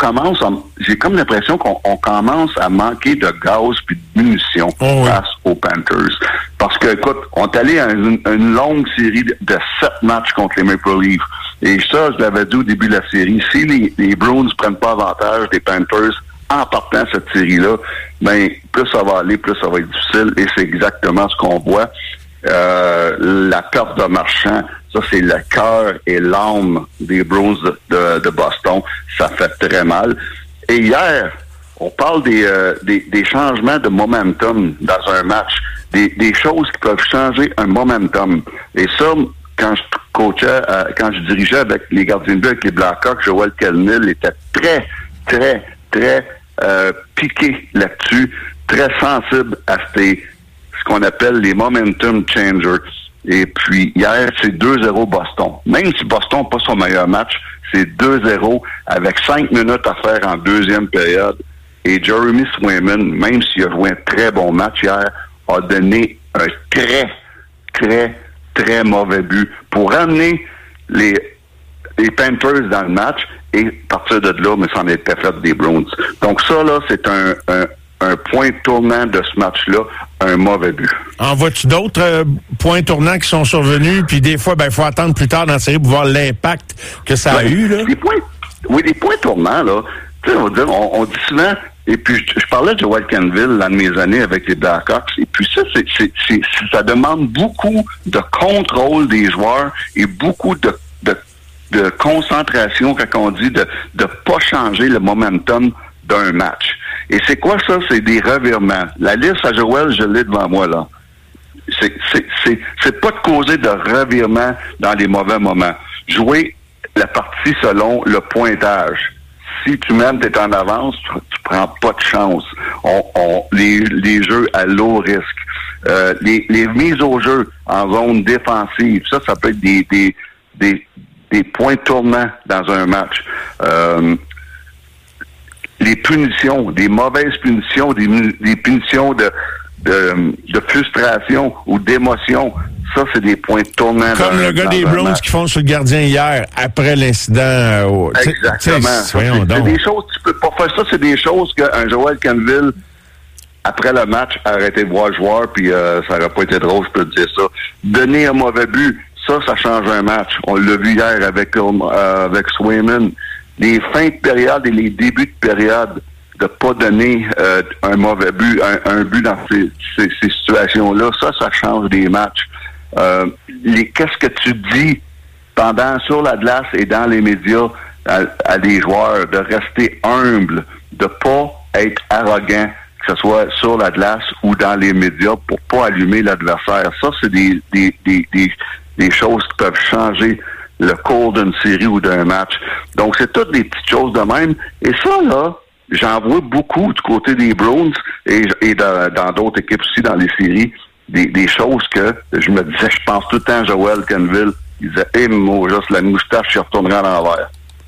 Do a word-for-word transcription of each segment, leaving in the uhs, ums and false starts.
commence, à, j'ai comme l'impression qu'on on commence à manquer de gaz puis de munitions oh, face oui. aux Panthers. Parce que, écoute, on est allé à une, une longue série de sept matchs contre les Maple Leafs. Et ça, je l'avais dit au début de la série, si les, les Bruins ne prennent pas avantage des Panthers en partant cette série-là, ben plus ça va aller, plus ça va être difficile. Et c'est exactement ce qu'on voit. Euh, la perte de Marchand, ça c'est le cœur et l'âme des Bruins de, de, de Boston. Ça fait très mal. Et hier, on parle des, euh, des, des changements de momentum dans un match, des, des choses qui peuvent changer un momentum. Et ça, quand je coachais, euh, quand je dirigeais avec les gardiens de but, avec les Blackhawks, Joel Kelnil était très, très, très euh, piqué là-dessus, très sensible à ces, ce qu'on appelle les momentum changers. Et puis, hier, c'est deux zéro Boston. Même si Boston n'a pas son meilleur match, c'est deux zéro avec cinq minutes à faire en deuxième période. Et Jeremy Swayman, même s'il a joué un très bon match hier, a donné un très, très, très mauvais but pour ramener les, les Panthers dans le match. Et à partir de là, mais c'en était fait des Bruins. Donc ça, là, c'est un, un, un point tournant de ce match-là, un mauvais but. En vois-tu d'autres euh, points tournants qui sont survenus, puis des fois, ben, il faut attendre plus tard dans la série pour voir l'impact que ça a ouais, eu, là? Des points, oui, des points tournants, là. Tu sais, on, va dire, on, on dit souvent, et puis je, je parlais de Joel Kenville l'un de mes années avec les Blackhawks, et puis ça, c'est, c'est, c'est, ça demande beaucoup de contrôle des joueurs et beaucoup de, de, de concentration, quand on dit de ne pas changer le momentum d'un match. Et c'est quoi ça? C'est des revirements. La liste à Joël, je l'ai devant moi, là. C'est, c'est, c'est, c'est pas de causer de revirement dans les mauvais moments. Jouer la partie selon le pointage. Si tu mènes, t'es en avance, tu, tu prends pas de chance. On, on, les, les jeux à low risque. Euh, les, les mises au jeu en zone défensive, ça, ça peut être des, des, des, des points tournants dans un match. Euh, les punitions, des mauvaises punitions, des, des punitions de, de, de frustration ou d'émotion, ça, c'est des points tournants. Comme le gars des Browns qui font sur le gardien hier, après l'incident. Euh, au, Exactement. Ça, c'est, c'est des choses, tu peux pas faire ça, c'est des choses qu'un Joel Kenville, après le match, a arrêté de voir le joueur, puis euh, ça n'aurait pas été drôle, je peux te dire ça. Donner un mauvais but, ça, ça change un match. On l'a vu hier avec, euh, avec Swayman. Les fins de période et les débuts de période, de pas donner euh, un mauvais but, un, un but dans ces, ces, ces situations-là, ça, ça change des matchs. Euh, les, qu'est-ce que tu dis pendant sur la glace et dans les médias à, à des joueurs, de rester humble, de pas être arrogant, que ce soit sur la glace ou dans les médias, pour pas allumer l'adversaire. Ça, c'est des, des, des, des, des choses qui peuvent changer le cours d'une série ou d'un match. Donc, c'est toutes des petites choses de même. Et ça, là, j'en vois beaucoup du côté des Bruins et, et de, dans d'autres équipes aussi dans les séries, des, des choses que je me disais, je pense tout le temps à Joel Kenville. Il disait, hé, hey, moi, juste la moustache, je retournerai à l'envers.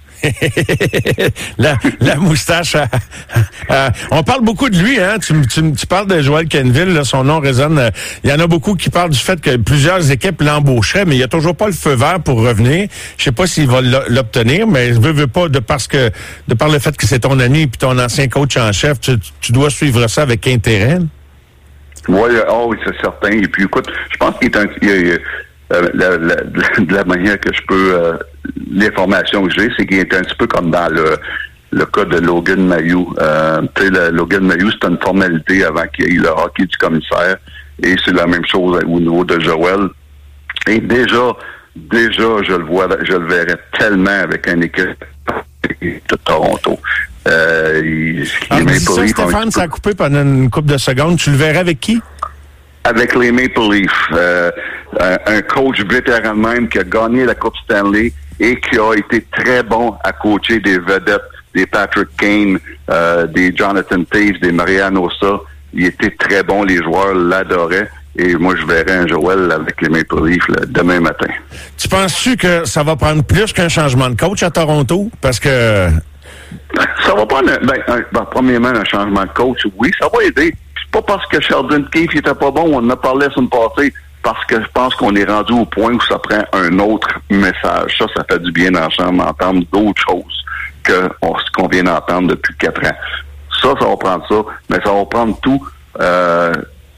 la, la moustache. Euh, euh, on parle beaucoup de lui, hein. Tu, tu, tu parles de Joel Kenville, là, son nom résonne. Euh, il y en a beaucoup qui parlent du fait que plusieurs équipes l'embaucheraient, mais il n'y a toujours pas le feu vert pour revenir. Je sais pas s'il va l'obtenir, mais je veux, veux pas, de parce que de par le fait que c'est ton ami et ton ancien coach en chef, tu, tu dois suivre ça avec intérêt. Oui, oh, oui, c'est certain. Et puis, écoute, je pense qu'il est un... Il y a, Euh, la, la, de la manière que je peux, euh, l'information que j'ai, c'est qu'il est un petit peu comme dans le, le cas de Logan Mailloux. Euh, tu sais, le, Logan Mailloux, c'est une formalité avant qu'il y ait le hockey du commissaire, et c'est la même chose au niveau de Joel. Et déjà, déjà, je le vois, je le verrais tellement avec une équipe de Toronto. Euh, il, ah, il dis ça, Stéphane, ça a coupé pendant une couple de secondes. Tu le verrais avec qui? Avec les Maple Leafs. Euh, un, un coach vétéran même qui a gagné la Coupe Stanley et qui a été très bon à coacher des vedettes, des Patrick Kane, euh, des Jonathan Toews, des Mariano Hossa. Il était très bon, les joueurs l'adoraient. Et moi, je verrais un Joel avec les Maple Leafs là, demain matin. Tu penses-tu que ça va prendre plus qu'un changement de coach à Toronto? Parce que... Ça va prendre, ben, un, ben, premièrement, un changement de coach, oui, ça va aider. C'est pas parce que Sheldon Keefe était pas bon, on en a parlé la semaine passée, parce que je pense qu'on est rendu au point où ça prend un autre message. Ça, ça fait du bien dans la chambre, entendre d'autres choses. que on, ce qu'on vient d'entendre depuis quatre ans. Ça, ça va prendre ça, mais ça va prendre tout euh,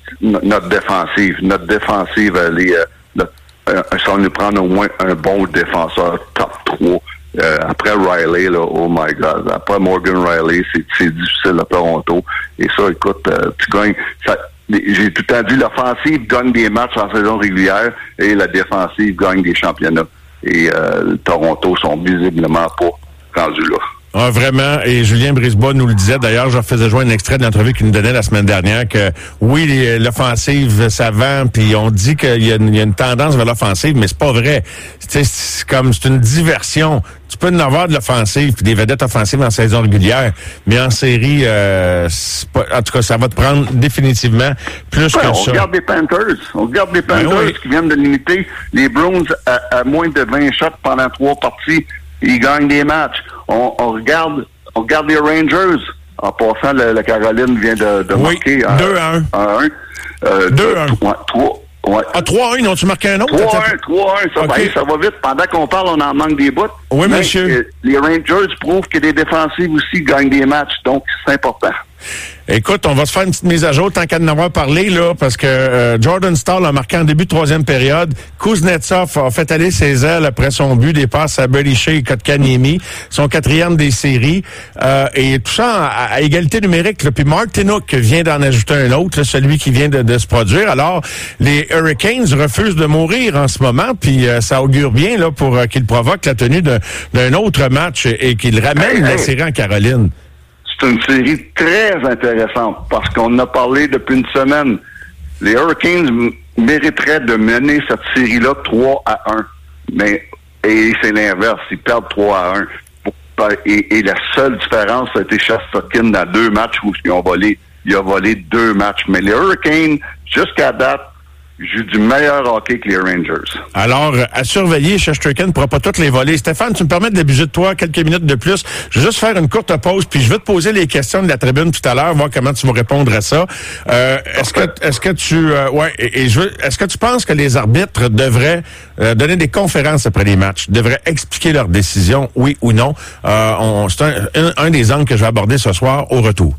notre défensive. Notre défensive, elle est, euh, notre, euh, ça va nous prendre au moins un bon défenseur top trois. Euh, après Riley, là, oh my God. Après Morgan Riley, c'est, c'est difficile à Toronto. Et ça, écoute, euh, tu gagnes. Ça, j'ai tout le temps dit, l'offensive gagne des matchs en saison régulière et la défensive gagne des championnats. Et euh, Toronto sont visiblement pas rendus là. Ah, vraiment. Et Julien Brisebois nous le disait. D'ailleurs, je faisais jouer un extrait de l'entrevue qu'il nous donnait la semaine dernière que oui, les, l'offensive, ça vend, puis on dit qu'il y a, une, il y a une tendance vers l'offensive, mais c'est pas vrai. C'est, c'est comme, c'est une diversion. Tu peux en avoir de l'offensive puis des vedettes offensives en saison régulière, mais en série, euh, c'est pas, en tout cas, ça va te prendre définitivement plus ouais, que on ça. On regarde les Panthers. On regarde les Panthers ben oui. qui viennent de limiter les Bruins à, à moins de vingt shots pendant trois parties. Ils gagnent des matchs. On, on regarde on regarde les Rangers. En passant, la, la Caroline vient de, de oui, marquer deux à un. un. Euh, deux à un. trois. Ouais. Ah, trois à un, n'ont-tu marqué un autre? trois à un, trois à un, ça, okay. va, ça va vite. Pendant qu'on parle, on en manque des bouts. Oui, mais, monsieur. Euh, les Rangers prouvent que les défensives aussi gagnent des matchs, donc c'est important. Écoute, on va se faire une petite mise à jour tant qu'à en avoir parlé, là, parce que euh, Jordan Staal a marqué en début de troisième période. Kuznetsov a fait aller ses ailes après son but, des passes à Brady Shea et Kotkaniemi, son quatrième des séries. Euh, et tout ça à, à égalité numérique. Là. Puis Mark Tinook vient d'en ajouter un autre, là, celui qui vient de, de se produire. Alors, les Hurricanes refusent de mourir en ce moment, puis euh, ça augure bien là pour euh, qu'ils provoquent la tenue de, d'un autre match et, et qu'ils ramènent hey, la hey. série en Caroline. C'est une série très intéressante parce qu'on en a parlé depuis une semaine. Les Hurricanes m- mériteraient de mener cette série-là trois à un. Mais, et c'est l'inverse. Ils perdent trois à un. Et, et la seule différence, ça a été Shesterkin dans deux matchs où ils ont volé. Il a volé deux matchs. Mais les Hurricanes, jusqu'à date, joue du meilleur hockey que les Rangers. Alors, à surveiller, Shesterkin ne pourra pas toutes les voler. Stéphane, tu me permets d'abuser de toi quelques minutes de plus. Je vais juste faire une courte pause, puis je vais te poser les questions de la tribune tout à l'heure, voir comment tu vas répondre à ça. Euh, est-ce que, est-ce que tu, euh, ouais, et, et je veux, est-ce que tu penses que les arbitres devraient euh, donner des conférences après les matchs, devraient expliquer leurs décisions, oui ou non? Euh, on, c'est un, un, un des angles que je vais aborder ce soir au retour.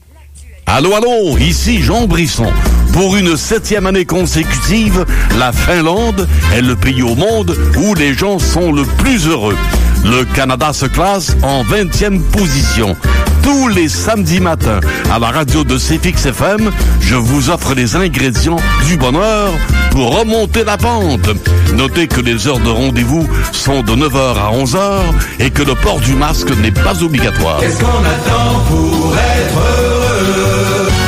Allô, allô, ici Jean Brisson. Pour une septième année consécutive, la Finlande est le pays au monde où les gens sont le plus heureux. Le Canada se classe en vingtième position. Tous les samedis matins, à la radio de C F X F M, je vous offre les ingrédients du bonheur pour remonter la pente. Notez que les heures de rendez-vous sont de neuf heures à onze heures et que le port du masque n'est pas obligatoire. Qu'est-ce qu'on attend pour être heureux?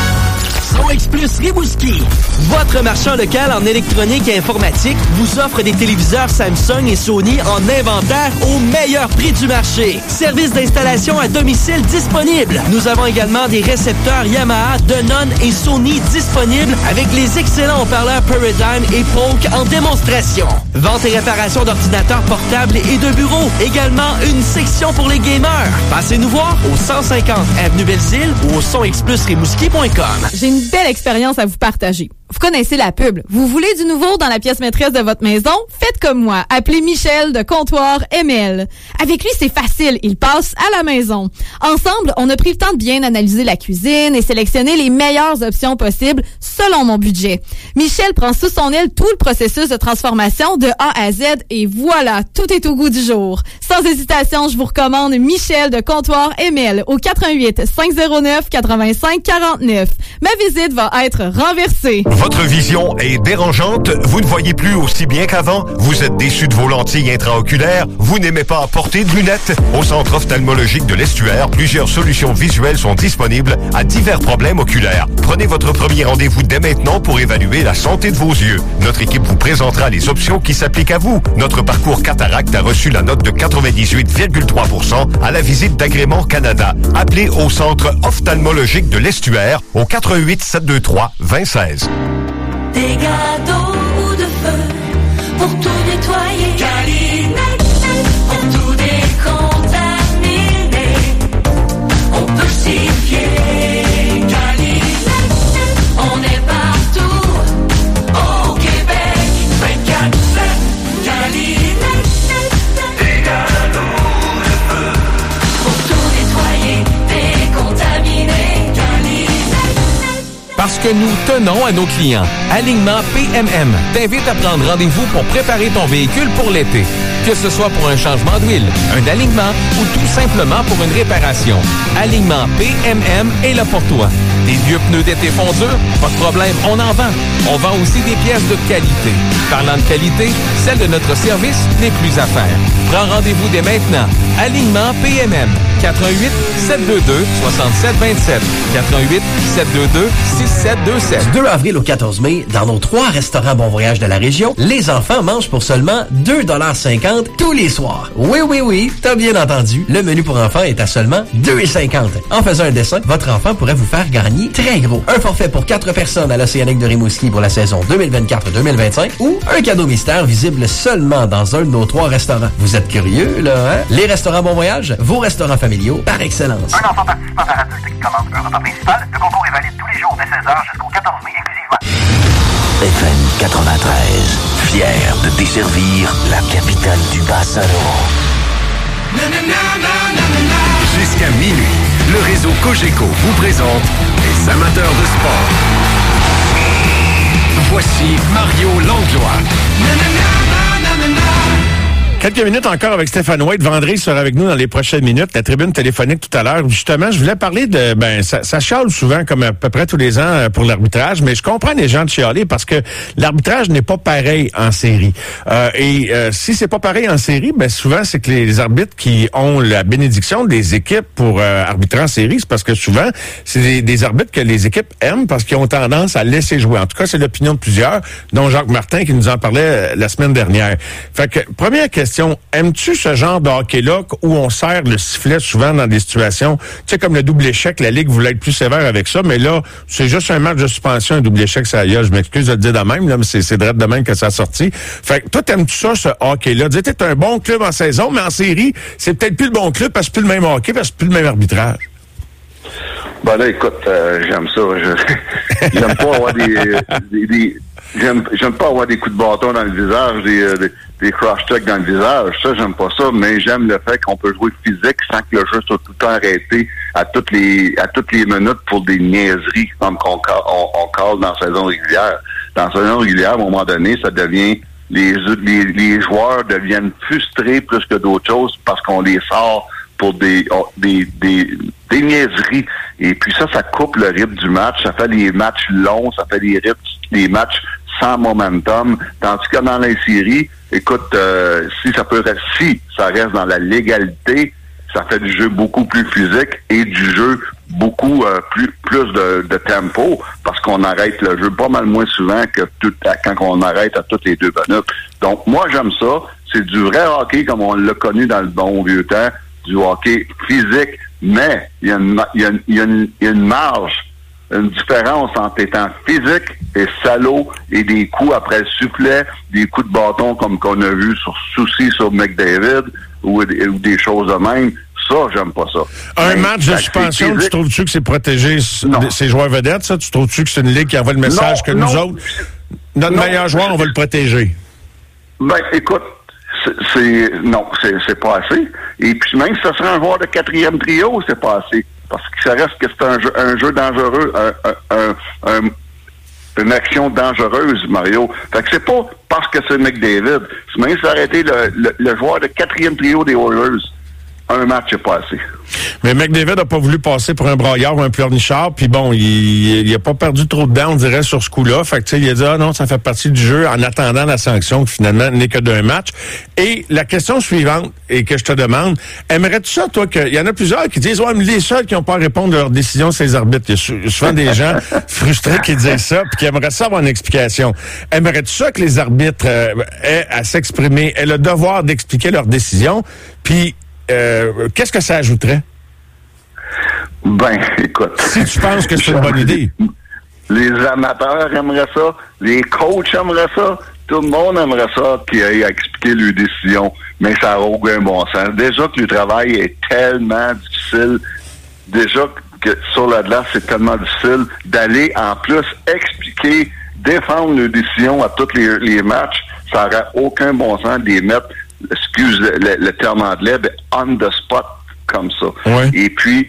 Explus Rimouski, votre marchand local en électronique et informatique, vous offre des téléviseurs Samsung et Sony en inventaire au meilleur prix du marché. Service d'installation à domicile disponible. Nous avons également des récepteurs Yamaha, Denon et Sony disponibles avec les excellents haut-parleurs Paradigm et Polk en démonstration. Vente et réparation d'ordinateurs portables et de bureaux. Également une section pour les gamers. Passez nous voir au cent cinquante avenue Belle-Île ou au son explus rimouski point com. J'ai une belle expérience à vous partager. Vous connaissez la pub. Vous voulez du nouveau dans la pièce maîtresse de votre maison? Faites comme moi. Appelez Michel de Comptoir M L. Avec lui, c'est facile. Il passe à la maison. Ensemble, on a pris le temps de bien analyser la cuisine et sélectionner les meilleures options possibles selon mon budget. Michel prend sous son aile tout le processus de transformation de A à Z et voilà, tout est au goût du jour. Sans hésitation, je vous recommande Michel de Comptoir M L au quatre un huit, cinq zéro neuf, quatre-vingt-cinq quarante-neuf. Ma visite va être renversée. Votre vision est dérangeante, vous ne voyez plus aussi bien qu'avant, vous êtes déçu de vos lentilles intraoculaires, vous n'aimez pas porter de lunettes. Au Centre ophtalmologique de l'Estuaire, plusieurs solutions visuelles sont disponibles à divers problèmes oculaires. Prenez votre premier rendez-vous dès maintenant pour évaluer la santé de vos yeux. Notre équipe vous présentera les options qui s'appliquent à vous. Notre parcours cataracte a reçu la note de quatre-vingt-dix-huit virgule trois pour cent à la visite d'Agrément Canada. Appelez au Centre ophtalmologique de l'Estuaire au quatre un huit, sept deux trois, deux zéro un six. Des gâteaux ou de feu pour tout nettoyer. Calinette, pour tout décontaminer. On peut s'y fier. Calinette, on est partout au Québec. vingt-quatre sept, Calinette, des gâteaux ou de feu pour ce que nous tenons à nos clients. Alignement P M M t'invite à prendre rendez-vous pour préparer ton véhicule pour l'été. Que ce soit pour un changement d'huile, un alignement ou tout simplement pour une réparation. Alignement P M M est là pour toi. Des vieux pneus d'été font dur? Pas de problème, on en vend. On vend aussi des pièces de qualité. Parlant de qualité, celle de notre service n'est plus à faire. Prends rendez-vous dès maintenant. Alignement P M M. quatre un huit, sept deux deux, six sept deux sept. quatre un huit, sept deux deux, six sept deux sept. Du deux avril au quatorze mai, dans nos trois restaurants Bon Voyage de la région, les enfants mangent pour seulement deux dollars cinquante tous les soirs. Oui, oui, oui, t'as bien entendu. Le menu pour enfants est à seulement deux dollars cinquante. En faisant un dessin, votre enfant pourrait vous faire gagner très gros. Un forfait pour quatre personnes à l'Océanique de Rimouski pour la saison deux mille vingt-quatre deux mille vingt-cinq ou un cadeau mystère visible seulement dans un de nos trois restaurants. Vous êtes curieux, là, hein? Les restaurants Bon Voyage, vos restaurants familiaux par excellence. Un enfant participant à l'adulte qui commande un repas principal, le concours est valide tous les jours dès seize heures jusqu'au quatorze mai exclusivement. F M quatre-vingt-treize, fier de desservir la capitale du Bas-Saint-Laurent. Jusqu'à minuit, le réseau Cogeco vous présente les amateurs de sport. Voici Mario Langlois. Quelques minutes encore avec Stéphane White. Vendredi sera avec nous dans les prochaines minutes. La tribune téléphonique tout à l'heure. Justement, je voulais parler de... Ben, ça, ça chiale souvent, comme à peu près tous les ans, pour l'arbitrage, mais je comprends les gens de chialer parce que l'arbitrage n'est pas pareil en série. Euh, et euh, si c'est pas pareil en série, ben souvent, c'est que les arbitres qui ont la bénédiction des équipes pour euh, arbitrer en série, c'est parce que souvent, c'est des, des arbitres que les équipes aiment parce qu'ils ont tendance à laisser jouer. En tout cas, c'est l'opinion de plusieurs, dont Jacques Martin qui nous en parlait la semaine dernière. Fait que, première question, aimes-tu ce genre de hockey-là où on serre le sifflet souvent dans des situations, tu sais, comme le double échec, la Ligue voulait être plus sévère avec ça, mais là, c'est juste un match de suspension, un double échec, ça y est, je m'excuse de le dire de même, là, mais c'est, c'est direct de même que ça a sorti. Fait que toi, t'aimes-tu ça, ce hockey-là? Dis, t'es un bon club en saison, mais en série, c'est peut-être plus le bon club parce que c'est plus le même hockey, parce que c'est plus le même arbitrage. Ben là, écoute, euh, j'aime ça. Je, j'aime pas avoir des... des, des J'aime, j'aime pas avoir des coups de bâton dans le visage, des, des, des cross-checks dans le visage. Ça, j'aime pas ça, mais j'aime le fait qu'on peut jouer physique sans que le jeu soit tout le temps arrêté à toutes les à toutes les minutes pour des niaiseries comme qu'on on, on cale dans la saison régulière. Dans la saison régulière, à un moment donné, ça devient les, les, les joueurs deviennent frustrés plus que d'autres choses parce qu'on les sort pour des, des, des, des niaiseries. Et puis ça, ça coupe le rythme du match. Ça fait des matchs longs, ça fait des rythmes, des matchs sans momentum. Tandis que dans les séries, écoute, euh, si ça peut rester, si ça reste dans la légalité, ça fait du jeu beaucoup plus physique et du jeu beaucoup euh, plus plus de, de tempo parce qu'on arrête le jeu pas mal moins souvent que tout à, quand on arrête à toutes les deux minutes. Donc moi j'aime ça. C'est du vrai hockey comme on l'a connu dans le bon vieux temps, du hockey physique, mais il y a une il y a une, il y a une, il y a une marge, une différence entre étant physique et salaud et des coups après le soufflet, des coups de bâton comme qu'on a vu sur Soucy sur McDavid ou, ou des choses de même. Ça, j'aime pas ça. Un Mais, match de suspension, tu trouves-tu que c'est protéger ces joueurs vedettes, ça? Tu trouves-tu que c'est une ligue qui envoie le message non, que nous non. autres, notre non, meilleur joueur, on va le protéger? Ben, écoute, c'est, c'est non, c'est, c'est pas assez. Et puis même si ça serait un joueur de quatrième trio, c'est pas assez. Parce que ça reste que c'est un jeu, un jeu dangereux, un, un, un, une action dangereuse, Mario. Fait que c'est pas parce que c'est McDavid. C'est même si ça aurait été le, le, le joueur de quatrième trio des Oilers, un match, c'est pas assez. Mais McDavid n'a pas voulu passer pour un braillard ou un pleurnichard, puis bon, il, il a pas perdu trop de dents, on dirait, sur ce coup-là. Fait que, tu sais, il a dit, ah non, ça fait partie du jeu, en attendant la sanction, qui finalement n'est que d'un match. Et la question suivante, et que je te demande, aimerais-tu ça, toi, que, il y en a plusieurs qui disent, ouais, mais les seuls qui n'ont pas à répondre de leurs décisions, c'est les arbitres. Il y a souvent des gens frustrés qui disent ça, puis qui aimeraient ça avoir une explication. Aimerais-tu ça que les arbitres euh, aient à s'exprimer, aient le devoir d'expliquer leurs décisions, puis Euh, qu'est-ce que ça ajouterait? Ben, écoute. Si tu penses que c'est une bonne idée. Les amateurs aimeraient ça, les coachs aimeraient ça, tout le monde aimerait ça qu'ils aient à expliquer leurs décisions, mais ça n'a aucun bon sens. Déjà que le travail est tellement difficile, déjà que sur la glace, c'est tellement difficile d'aller en plus expliquer, défendre leurs décisions à tous les, les matchs, ça n'aurait aucun bon sens de les mettre, excuse le, le terme anglais, on the spot comme ça. Ouais. Et puis,